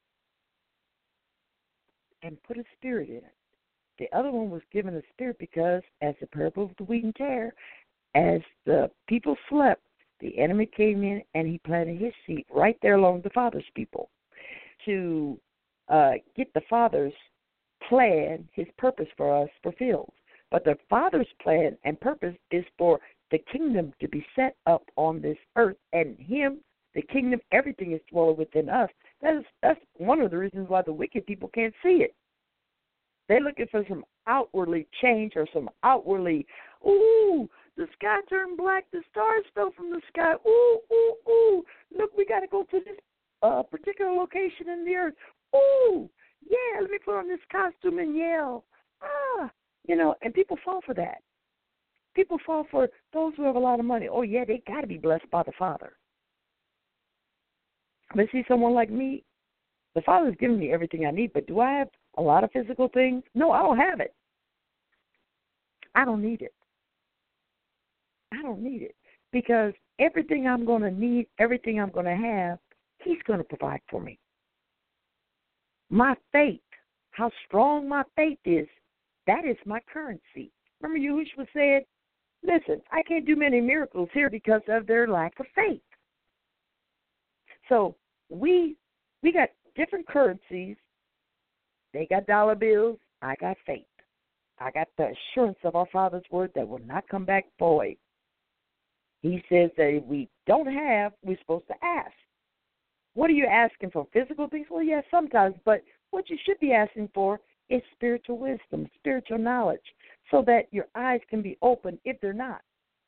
and put a spirit in it, the other one was given a spirit because, as the parable of the wheat and tare, as the people slept, the enemy came in and he planted his seed right there along the Father's people to uh, get the Father's plan, his purpose for us fulfilled. But the Father's plan and purpose is for the kingdom to be set up on this earth, and him, the kingdom, everything is dwelling within us. That is, that's one of the reasons why the wicked people can't see it. They're looking for some outwardly change or some outwardly, ooh, the sky turned black, the stars fell from the sky, ooh, ooh, ooh, look, we got to go to this uh, particular location in the earth, ooh, yeah, let me put on this costume and yell, ah, you know, and people fall for that. People fall for those who have a lot of money. Oh, yeah, they got to be blessed by the Father. But see, someone like me, the Father's given me everything I need, but do I have a lot of physical things? No, I don't have it. I don't need it. I don't need it because everything I'm going to need, everything I'm going to have, he's going to provide for me. My faith, how strong my faith is, that is my currency. Remember Yahushua said, listen, I can't do many miracles here because of their lack of faith. So we we got different currencies. They got dollar bills. I got faith. I got the assurance of our Father's word that will not come back void. He says that if we don't have, we're supposed to ask. What are you asking for? Physical things? Well, yes, sometimes. But what you should be asking for is spiritual wisdom, spiritual knowledge, so that your eyes can be open if they're not.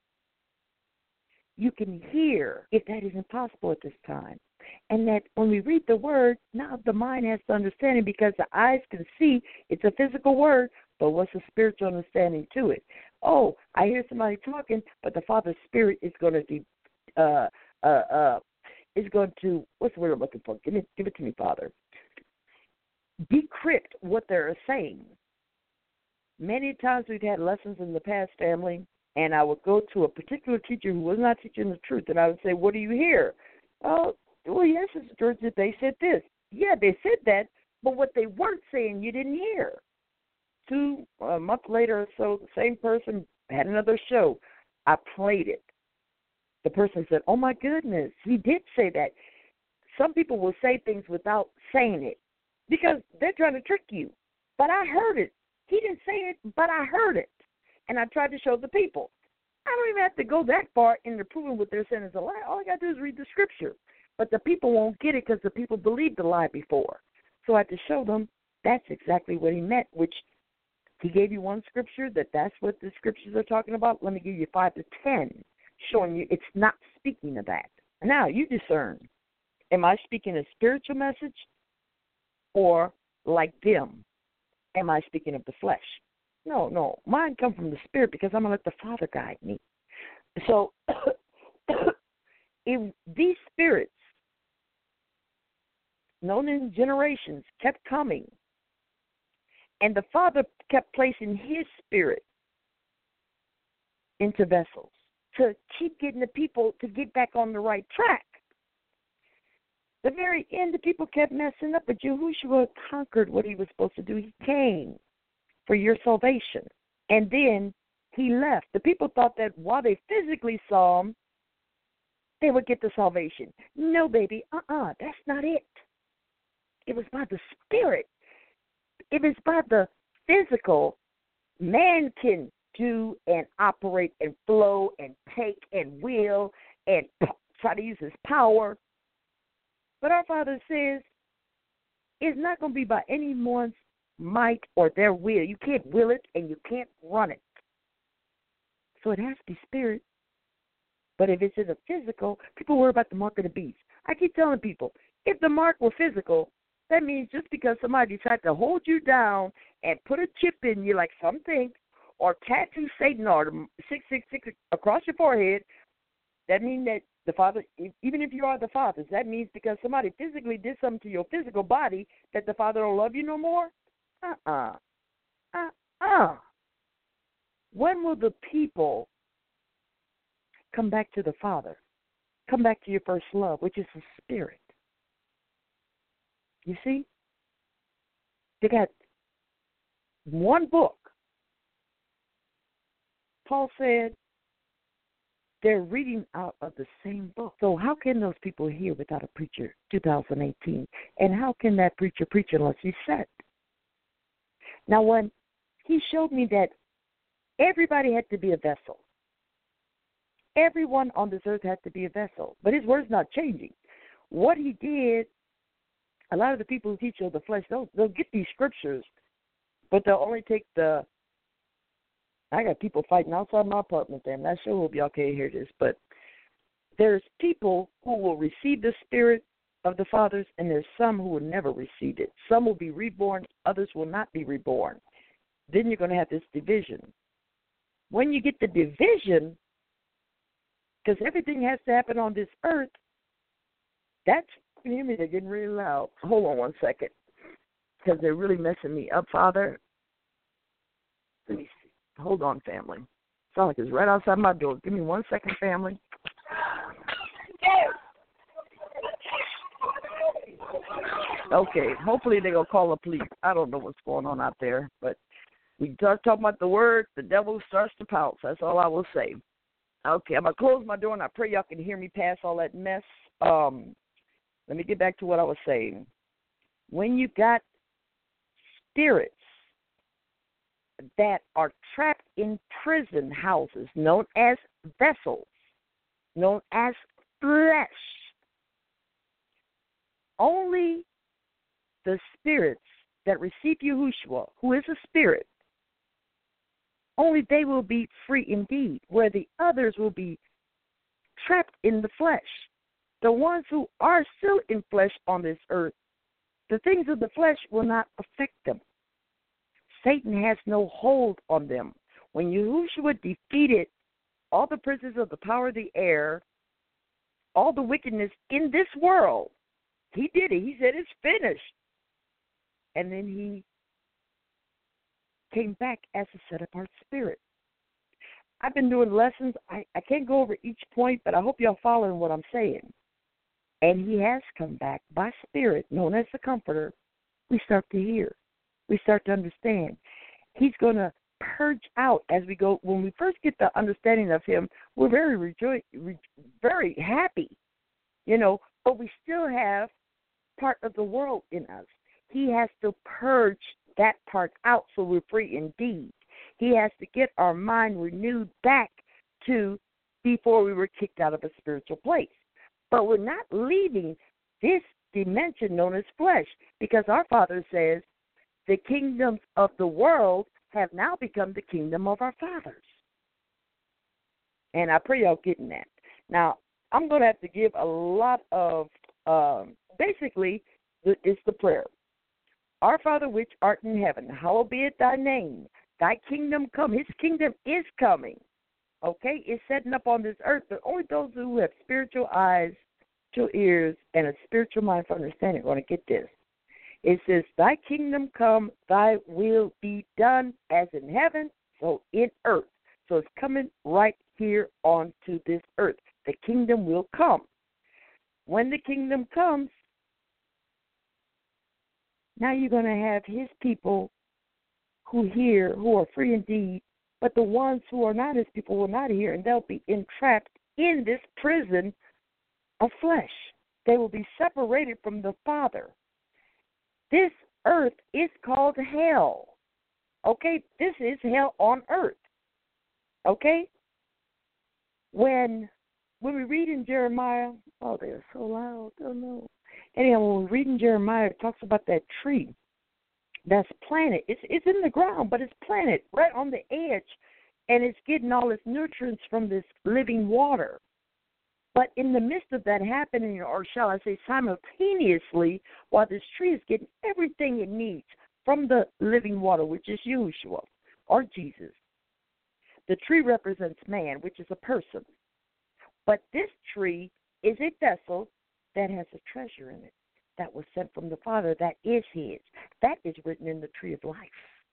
You can hear if that is impossible at this time. And that when we read the word, now the mind has to understand it because the eyes can see it's a physical word, but what's the spiritual understanding to it? Oh, I hear somebody talking, but the Father's Spirit is going to be, uh, uh, uh, is going to, what's the word I'm looking for? Give it, give it to me, Father. Decrypt what they're saying. Many times we've had lessons in the past, family, and I would go to a particular teacher who was not teaching the truth, and I would say, what do you hear? Oh, well, yes, Sister Georgia, they said this. Yeah, they said that, but what they weren't saying you didn't hear. Two a month later or so, the same person had another show. I played it. The person said, oh, my goodness, he did say that. Some people will say things without saying it because they're trying to trick you. But I heard it. He didn't say it, but I heard it. And I tried to show the people. I don't even have to go that far into proving what they're saying is a lie. All I got to do is read the scripture. But the people won't get it because the people believed the lie before. So I had to show them that's exactly what he meant, which he gave you one scripture that that's what the scriptures are talking about. Let me give you five to ten, showing you it's not speaking of that. Now, you discern. Am I speaking a spiritual message or like them? Am I speaking of the flesh? No, no. Mine come from the Spirit because I'm going to let the Father guide me. So if these spirits, known in generations, kept coming, And the Father kept placing his spirit into vessels to keep getting the people to get back on the right track. The very end, the people kept messing up, but Yahushua conquered what he was supposed to do. He came for your salvation. And then he left. The people thought that while they physically saw him, they would get the salvation. No, baby, uh-uh, that's not it. It was by the Spirit. It was by the physical. Man can do and operate and flow and take and will and try to use his power. But our Father says it's not going to be by anyone's might or their will. You can't will it and you can't run it. So it has to be spirit. But if it's in the physical, people worry about the mark of the beast. I keep telling people, if the mark were physical, that means just because somebody decided to hold you down and put a chip in you like some think, or tattoo Satan or six six six across your forehead, that means that the Father, even if you are the Father's, that means because somebody physically did something to your physical body that the Father don't love you no more? Uh-uh. Uh-uh. When will the people come back to the Father? Come back to your first love, which is the Spirit. You see? They got one book. Paul said they're reading out of the same book. So how can those people hear without a preacher, two thousand eighteen? And how can that preacher preach unless he's sent? Now, when he showed me that everybody had to be a vessel, everyone on this earth had to be a vessel, but his word's not changing. What he did, a lot of the people who teach of the flesh, they'll, they'll get these scriptures, but they'll only take the, I got people fighting outside my apartment there. I'm not sure hope y'all can't hear this, but there's people who will receive the Spirit of the fathers, and there's some who will never receive it. Some will be reborn, others will not be reborn. Then you're going to have this division. When you get the division, because everything has to happen on this earth, that's, can you hear me? They're getting really loud. Hold on one second, because they're really messing me up, Father. Let me see. Hold on, family. Sound like it's right outside my door. Give me one second, family. Okay, hopefully they're going to call the police. I don't know what's going on out there, but we start talking about the word, the devil starts to pounce. That's all I will say. Okay, I'm going to close my door, and I pray y'all can hear me past all that mess. Um, let me get back to what I was saying. When you got spirits that are trapped in prison houses known as vessels, known as flesh, only the spirits that receive Yahushua, who is a spirit, only they will be free indeed, where the others will be trapped in the flesh. The ones who are still in flesh on this earth, the things of the flesh will not affect them. Satan has no hold on them. When Yahushua defeated all the princes of the power of the air, all the wickedness in this world, he did it. He said, it's finished. And then he came back as a set-apart spirit. I've been doing lessons. I, I can't go over each point, but I hope y'all following what I'm saying. And he has come back by spirit, known as the Comforter. We start to hear. We start to understand. He's going to purge out as we go. When we first get the understanding of him, we're very rejo- re- very happy, you know, but we still have part of the world in us. He has to purge that part out so we're free indeed. He has to get our mind renewed back to before we were kicked out of a spiritual place. But we're not leaving this dimension known as flesh, because our Father says the kingdoms of the world have now become the kingdom of our fathers. And I pray y'all getting that. Now, I'm going to have to give a lot of, um, basically, it's the prayer. Our Father which art in heaven, hallowed be it thy name. Thy kingdom come. His kingdom is coming. Okay? It's setting up on this earth, but only those who have spiritual eyes, spiritual ears, and a spiritual mind for understanding are going to get this. It says, thy kingdom come, thy will be done as in heaven, so in earth. So it's coming right here onto this earth. The kingdom will come. When the kingdom comes, now you're going to have his people who hear, who are free indeed, but the ones who are not his people will not hear, and they'll be entrapped in this prison of flesh. They will be separated from the Father. This earth is called hell. Okay? This is hell on earth. Okay? When when we read in Jeremiah, oh, they're so loud. Oh, no. Anyhow, when we read in Jeremiah, it talks about that tree that's planted. It's, it's in the ground, but it's planted right on the edge, and it's getting all its nutrients from this living water. But in the midst of that happening, or shall I say simultaneously, while this tree is getting everything it needs from the living water, which is Yeshua or Jesus, the tree represents man, which is a person. But this tree is a vessel that has a treasure in it that was sent from the Father that is his. That is written in the tree of life.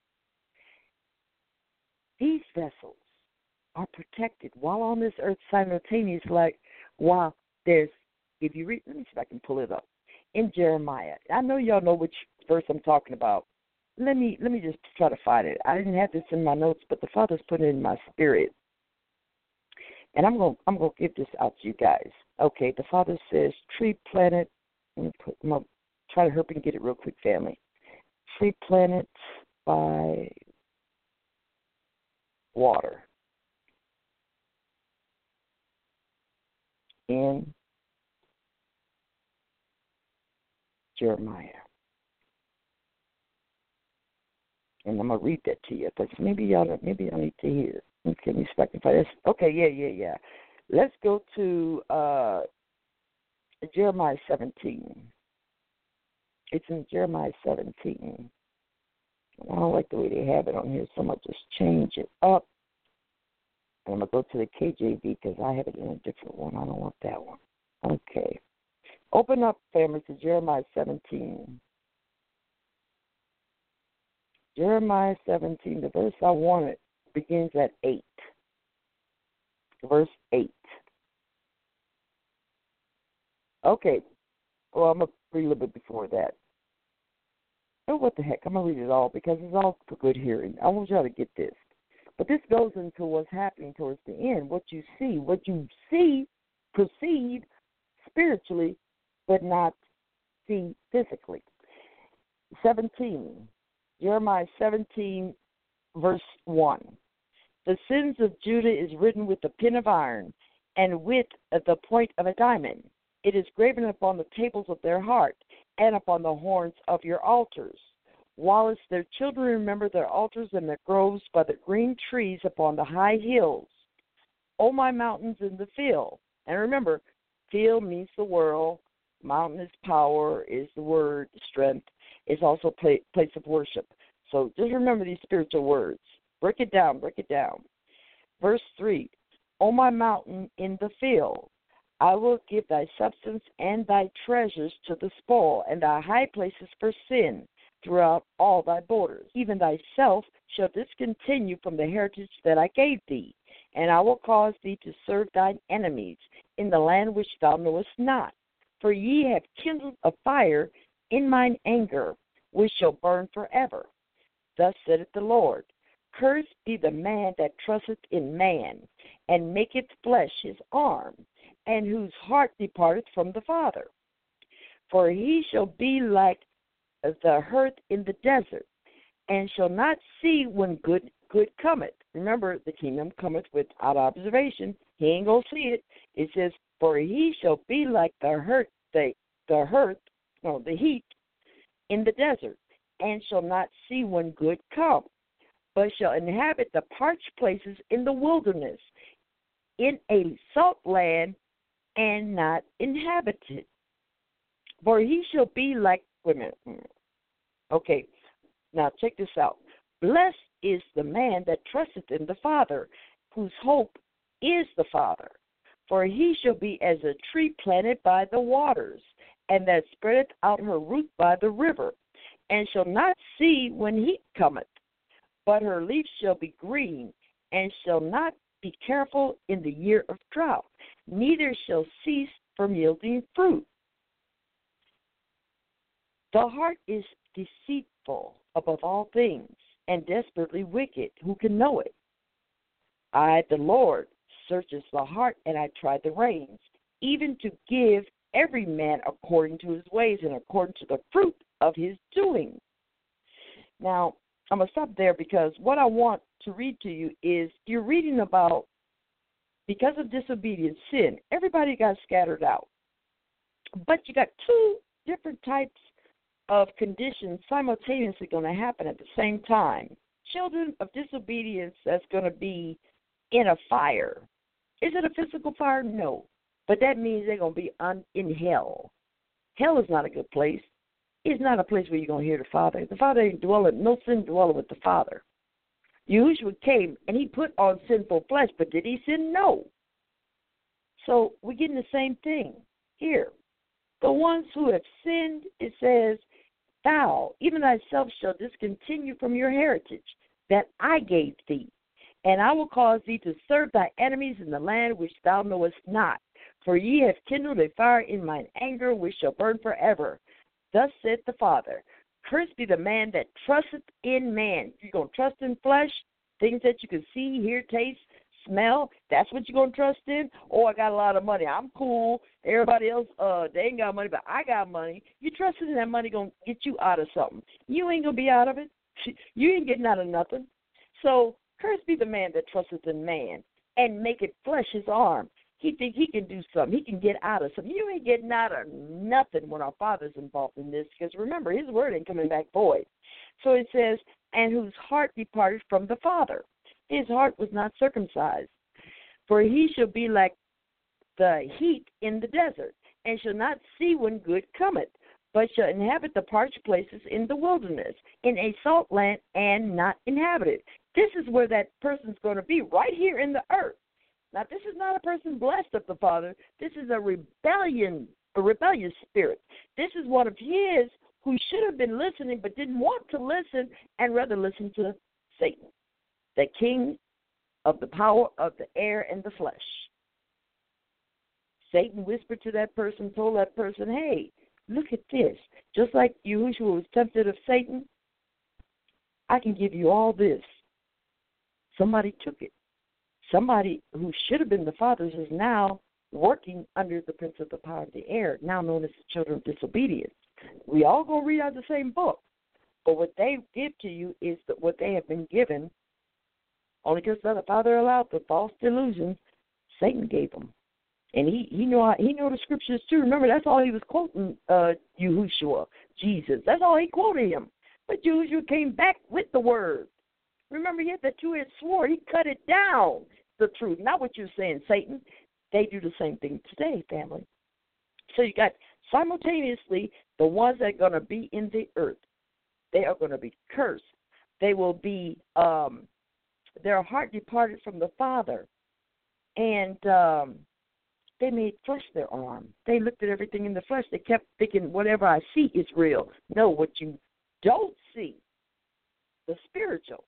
These vessels are protected while on this earth simultaneously, like while there's, if you read, let me see if I can pull it up. In Jeremiah, I know y'all know which verse I'm talking about. Let me let me just try to find it. I didn't have this in my notes, but the Father's put it in my spirit. And I'm gonna I'm gonna give this out to you guys. Okay, the Father says, tree planted. Let me put, I'm gonna try to help and get it real quick, family. Tree planted by water in Jeremiah. And I'm gonna read that to you, because maybe y'all maybe y'all need to hear. Okay, let me see if I can find this. Okay, yeah, yeah, yeah. Let's go to uh, Jeremiah seventeen. It's in Jeremiah seventeen. I don't like the way they have it on here, so I'm going to just change it up. And I'm going to go to the K J V because I have it in a different one. I don't want that one. Okay. Open up, family, to Jeremiah seventeen. Jeremiah seventeen, the verse I wanted begins at eight. Verse eight. Okay. Well, I'm going to read a little bit before that. Oh, what the heck? I'm going to read it all because it's all for good hearing. I want y'all to get this. But this goes into what's happening towards the end, what you see. What you see, perceive spiritually, but not see physically. seventeen. Jeremiah seventeen, verse one. The sins of Judah is written with a pen of iron and with the point of a diamond. It is graven upon the tables of their heart and upon the horns of your altars. Whilst their children remember their altars and their groves by the green trees upon the high hills. O my mountains in the field. And remember, field means the world. Mountain is power, is the word, strength. Is also a place of worship. So just remember these spiritual words. Break it down, break it down. Verse three, O my mountain in the field, I will give thy substance and thy treasures to the spoil, and thy high places for sin throughout all thy borders. Even thyself shall discontinue from the heritage that I gave thee, and I will cause thee to serve thine enemies in the land which thou knowest not. For ye have kindled a fire in mine anger, which shall burn forever. Thus saith the Lord, Cursed be the man that trusteth in man, and maketh flesh his arm, and whose heart departeth from the Father. For he shall be like the hearth in the desert, and shall not see when good good cometh. Remember, the kingdom cometh without observation. He ain't going to see it. It says, For he shall be like the hearth, the, the hearth, no, the heat in the desert, and shall not see when good come, but shall inhabit the parched places in the wilderness, in a salt land, and not inhabited. For he shall be like, wait a minute. Okay, now check this out. Blessed is the man that trusteth in the Father, whose hope is the Father. For he shall be as a tree planted by the waters, and that spreadeth out her root by the river, and shall not see when heat cometh, but her leaf shall be green, and shall not be careful in the year of drought, neither shall cease from yielding fruit. The heart is deceitful above all things, and desperately wicked. Who can know it? I, the Lord, searches the heart, and I try the reins, even to give every man according to his ways and according to the fruit of his doing. Now, I'm going to stop there because what I want to read to you is you're reading about, because of disobedience, sin, everybody got scattered out. But you got two different types of conditions simultaneously going to happen at the same time. Children of disobedience that's going to be in a fire. Is it a physical fire? No. But that means they're going to be un- in hell. Hell is not a good place. It's not a place where you're going to hear the Father. The Father ain't dwelling, no sin dwelling with the Father. Yahushua came and he put on sinful flesh, but did he sin? No. So we're getting the same thing here. The ones who have sinned, it says, thou, even thyself, shall discontinue from your heritage that I gave thee, and I will cause thee to serve thy enemies in the land which thou knowest not. For ye have kindled a fire in mine anger, which shall burn forever. Thus saith the Father, cursed be the man that trusteth in man. You're going to trust in flesh, things that you can see, hear, taste, smell. That's what you're going to trust in? Oh, I got a lot of money. I'm cool. Everybody else, uh, they ain't got money, but I got money. You trusting in that money going to get you out of something. You ain't going to be out of it. You ain't getting out of nothing. So cursed be the man that trusteth in man and maketh flesh his arm. He think he can do something. He can get out of something. You ain't getting out of nothing when our Father's involved in this, because remember, his word ain't coming back void. So it says, and whose heart departed from the Father. His heart was not circumcised. For he shall be like the heat in the desert, and shall not see when good cometh, but shall inhabit the parched places in the wilderness, in a salt land and not inhabited. This is where that person's going to be, right here in the earth. Now, this is not a person blessed of the Father. This is a rebellion, a rebellious spirit. This is one of his who should have been listening but didn't want to listen and rather listen to Satan, the king of the power of the air and the flesh. Satan whispered to that person, told that person, hey, look at this. Just like Yahushua was tempted of Satan, I can give you all this. Somebody took it. Somebody who should have been the Father's is now working under the prince of the power of the air, now known as the children of disobedience. We all go read out the same book, but what they give to you is that what they have been given, only because the Father allowed the false delusions, Satan gave them. And he he know he know the scriptures too. Remember, that's all he was quoting, uh, Yahushua, Jesus. That's all he quoted him. But Yahushua came back with the word. Remember, he had the two-edged sword. He cut it down, the truth. Not what you're saying, Satan. They do the same thing today, family. So you got simultaneously the ones that are going to be in the earth. They are going to be cursed. They will be, um, their heart departed from the Father. And um, they made flesh their arm. They looked at everything in the flesh. They kept thinking, whatever I see is real. No, what you don't see, the spiritual,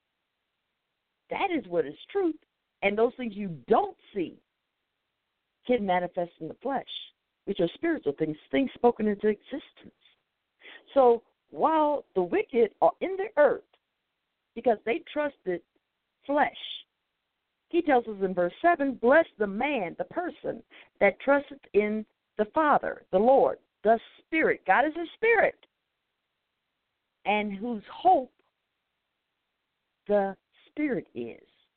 that is what is truth. And those things you don't see can manifest in the flesh, which are spiritual things, things spoken into existence. So while the wicked are in the earth because they trusted flesh, he tells us in verse seven, bless the man, the person that trusteth in the Father, the Lord, the Spirit. God is a spirit. And whose hope the Spirit is.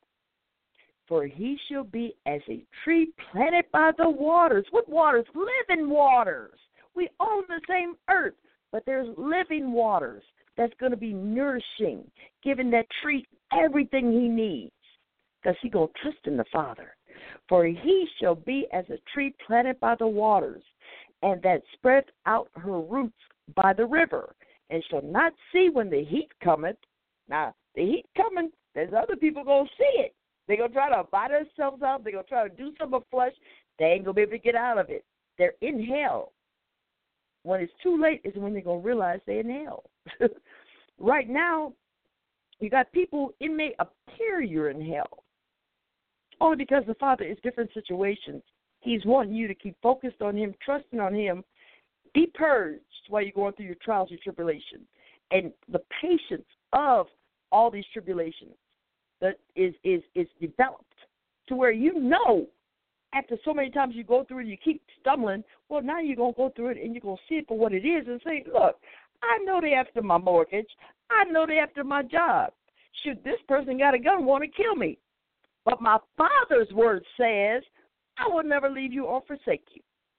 For he shall be as a tree planted by the waters. What waters? Living waters. We own the same earth, but there's living waters that's going to be nourishing, giving that tree everything he needs, because he's going to trust in the Father. For he shall be as a tree planted by the waters, and that spread out her roots by the river, and shall not see when the heat cometh. Now, the heat coming, there's other people going to see it. They're going to try to buy themselves out. They're going to try to do some of flesh. They ain't going to be able to get out of it. They're in hell. When it's too late is when they're going to realize they're in hell. Right now, you got people, it may appear you're in hell, only because the Father is different situations. He's wanting you to keep focused on Him, trusting on Him. Be purged while you're going through your trials and tribulations. And the patience of all these tribulations that is, is, is developed to where you know after so many times you go through it, you keep stumbling, well, now you're going to go through it and you're going to see it for what it is and say, look, I know they after my mortgage. I know they after my job. Shoot, this person got a gun, want to kill me. But my Father's word says, I will never leave you or forsake you.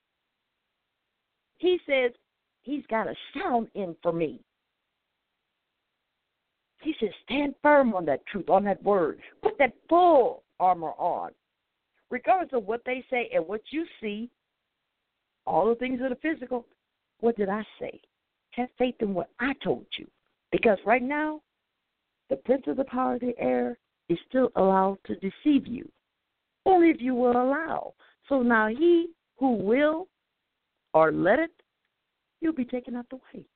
He says He's got a sound in for me. He says, stand firm on that truth, on that word. Put that full armor on. Regardless of what they say and what you see, all the things that are physical, what did I say? Have faith in what I told you. Because right now, the prince of the power of the air is still allowed to deceive you. Only if you will allow. So now he who will or let it, you'll be taken out the way.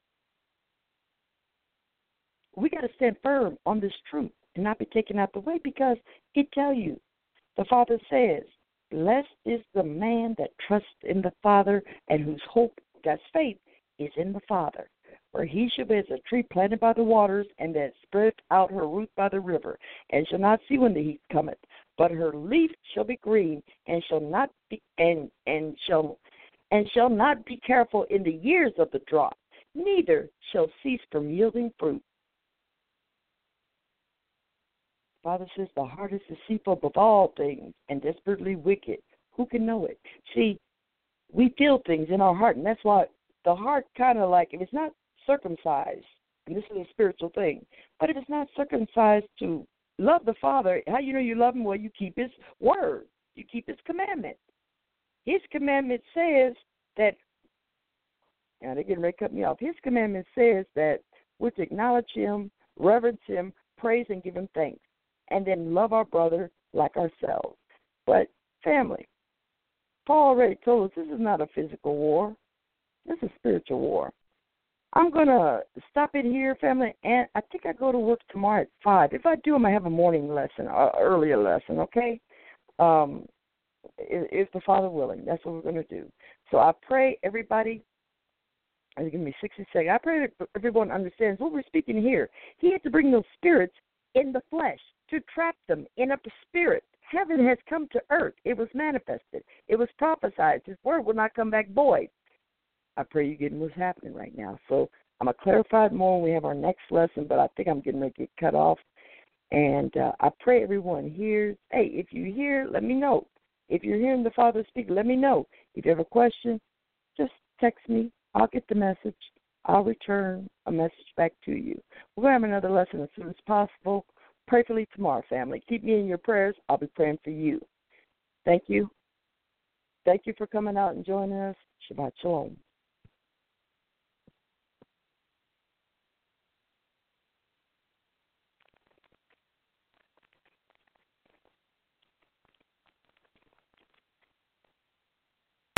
We got to stand firm on this truth and not be taken out the way because he tell you, the Father says, blessed is the man that trusts in the Father and whose hope, God's faith, is in the Father. For he shall be as a tree planted by the waters, and that spread out her root by the river, and shall not see when the heat cometh, but her leaf shall be green, and shall not be and and shall and shall not be careful in the years of the drought, neither shall cease from yielding fruit. Father says the heart is deceitful above all things and desperately wicked. Who can know it? See, we feel things in our heart, and that's why the heart kind of like, if it's not circumcised, and this is a spiritual thing, but if it's not circumcised to love the Father, how you know you love Him? Well, you keep His word. You keep His commandment. His commandment says that, now they're getting ready to cut me off. His commandment says that we're to acknowledge Him, reverence Him, praise and give Him thanks, and then love our brother like ourselves. But family, Paul already told us this is not a physical war. This is a spiritual war. I'm going to stop it here, family, and I think I go to work tomorrow at five. If I do, I'm going to have a morning lesson, an earlier lesson, okay? Um, if the Father willing, that's what we're going to do. So I pray everybody, it's going to be sixty seconds, I pray that everyone understands what we're speaking here. He had to bring those spirits in the flesh to trap them in a spirit. Heaven has come to earth. It was manifested. It was prophesied. His word will not come back void. I pray you're getting what's happening right now. So I'm going to clarify it more when we have our next lesson, but I think I'm getting ready to get cut off. And uh, I pray everyone hears. Hey, if you hear, let me know. If you're hearing the Father speak, let me know. If you have a question, just text me. I'll get the message. I'll return a message back to you. We're going to have another lesson as soon as possible. Prayerfully tomorrow, family. Keep me in your prayers. I'll be praying for you. Thank you. Thank you for coming out and joining us. Shabbat Shalom.